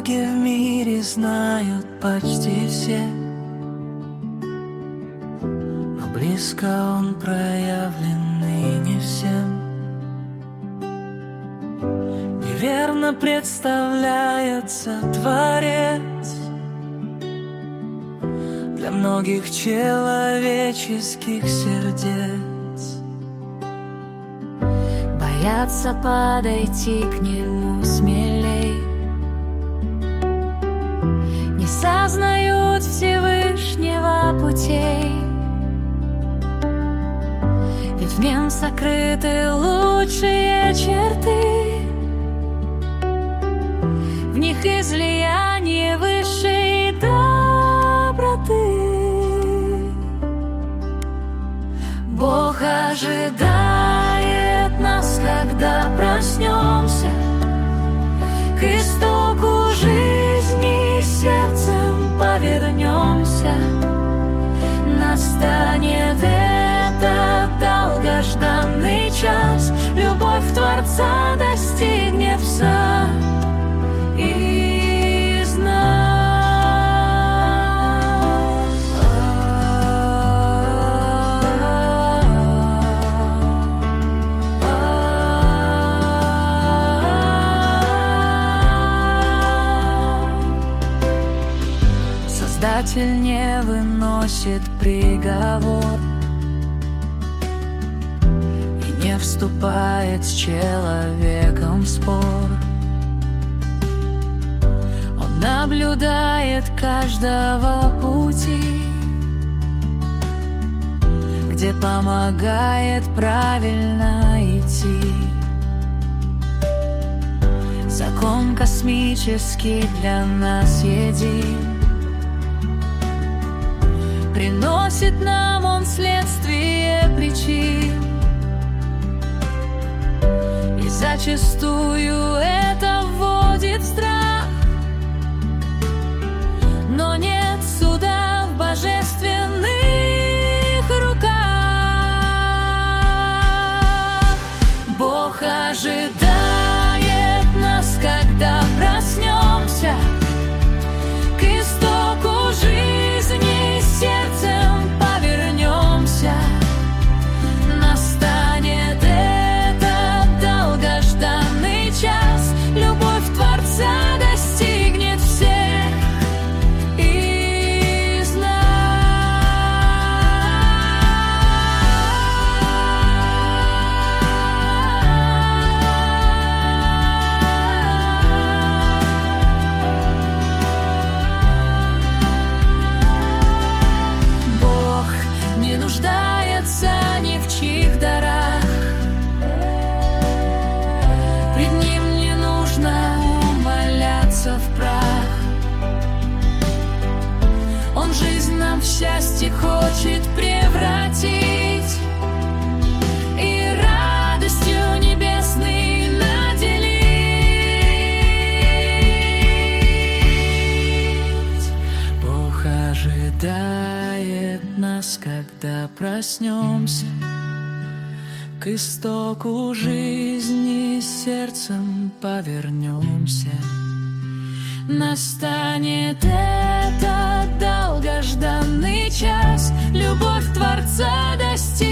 Боги в мире знают почти все, но близко Он проявлен и не всем. Неверно представляется Творец для многих человеческих сердец. Боятся подойти к Нему смелей, не сознают Всевышнего путей, ведь в Нем сокрыты лучшие черты, в них излияние высшей доброты. Бог ожидает нас, когда проснемся, к истоку жизни сердцем повернемся. Настанет этот долгожданный час, любовь Творца достигнет вся из нас. Создатель не выносит приговор и не вступает с человеком в спор. Он наблюдает каждого пути, где помогает правильно идти. Закон космический для нас един, приносит нам Он следствие причин, и зачастую это вводит в страх. Но нет суда в божественных руках. Бог ожидает нас, когда проснемся, к истоку жизни сердцем повернемся. Настанет этот долгожданный час, любовь Творца достигнет всех из нас. Бог не нуждается ни в чьих дарах, пред Ним не нужно умоляться в прах. Он жизнь нам в счастье хочет превратить и радостью небесной наделить. Бог ожидает нас, когда проснемся, к истоку жизни сердцем повернемся. Настанет этот долгожданный час, любовь Творца достигнет